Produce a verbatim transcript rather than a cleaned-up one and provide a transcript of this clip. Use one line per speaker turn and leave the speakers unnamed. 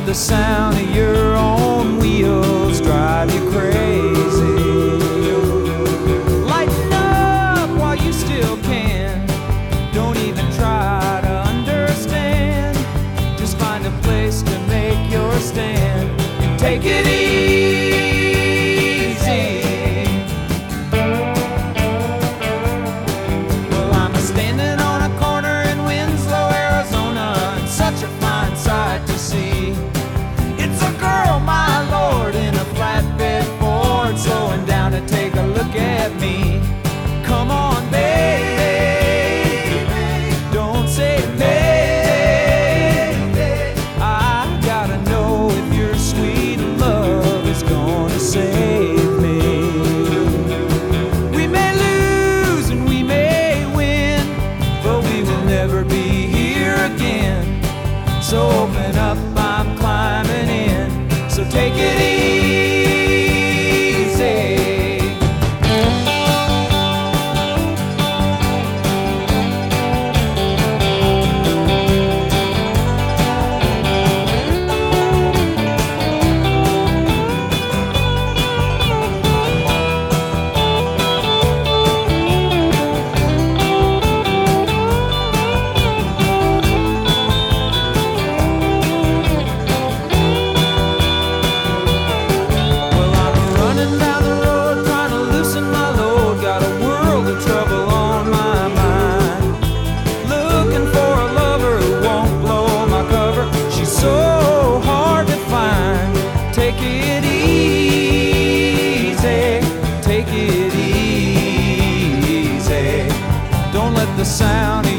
let the sound of your own wheels drive you crazy. Lighten up while you still can. Don't even try to understand. Just find a place to make your stand and take it easy. Well, I'm standing on a corner in Winslow, Arizona, and such a fine sight to see. It's a girl, my lord, in a flatbed Ford, slowing down to take a look at me. Come on, baby, don't say maybe. I gotta know if your sweet love is gonna save me. We may lose and we may win, but we will never be here again. So open up, I'm climbing in. So take it easy. Take it easy, take it easy. Don't let the sound